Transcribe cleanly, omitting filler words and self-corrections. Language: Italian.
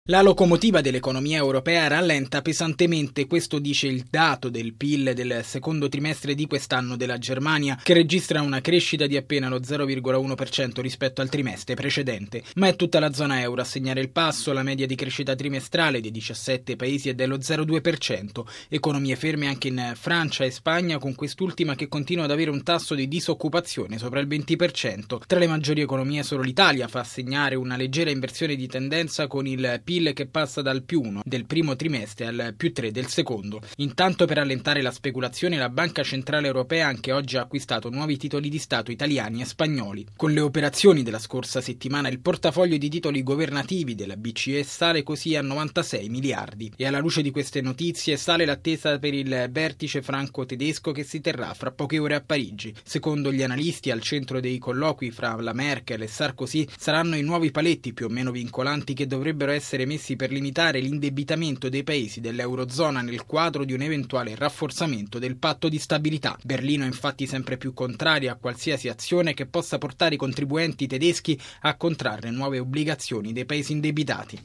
La locomotiva dell'economia europea rallenta pesantemente, questo dice il dato del PIL del secondo trimestre di quest'anno della Germania, che registra una crescita di appena lo 0,1% rispetto al trimestre precedente. Ma è tutta la zona euro a segnare il passo, la media di crescita trimestrale dei 17 paesi è dello 0,2%. Economie ferme anche in Francia e Spagna, con quest'ultima che continua ad avere un tasso di disoccupazione sopra il 20%. Tra le maggiori economie solo l'Italia fa segnare una leggera inversione di tendenza, con il PIL che passa dal +1 del primo trimestre al +3 del secondo. Intanto, per allentare la speculazione, la Banca Centrale Europea anche oggi ha acquistato nuovi titoli di Stato italiani e spagnoli. Con le operazioni della scorsa settimana il portafoglio di titoli governativi della BCE sale così a 96 miliardi. E alla luce di queste notizie sale l'attesa per il vertice franco-tedesco che si terrà fra poche ore a Parigi. Secondo gli analisti, al centro dei colloqui fra la Merkel e Sarkozy saranno i nuovi paletti più o meno vincolanti che dovrebbero essere messi per limitare l'indebitamento dei paesi dell'Eurozona nel quadro di un eventuale rafforzamento del patto di stabilità. Berlino è infatti sempre più contraria a qualsiasi azione che possa portare i contribuenti tedeschi a contrarre nuove obbligazioni dei paesi indebitati.